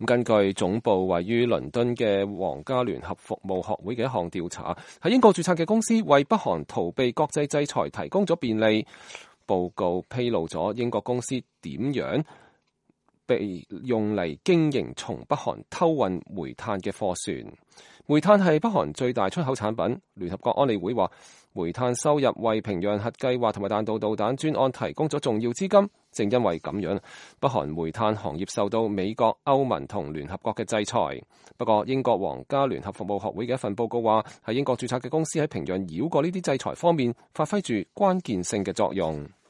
根據總部位於倫敦嘅皇家聯合服務學會嘅一項調查，喺英國註冊嘅公司為北韓逃避國際制裁提供咗便利。報告披露咗英國公司點樣被用嚟經營從北韓偷運煤炭嘅貨船。煤炭係北韓最大出口產品。聯合國安理會話，煤炭收入為平壤核計劃同埋彈道導彈專案提供咗重要資金。正因為咁樣，北韓煤炭行業受到美國、歐盟同聯合國嘅制裁。不過，英國皇家聯合服務學會嘅一份報告話，喺英國註冊嘅公司喺平壤繞過呢啲制裁方面發揮住關鍵性嘅作用。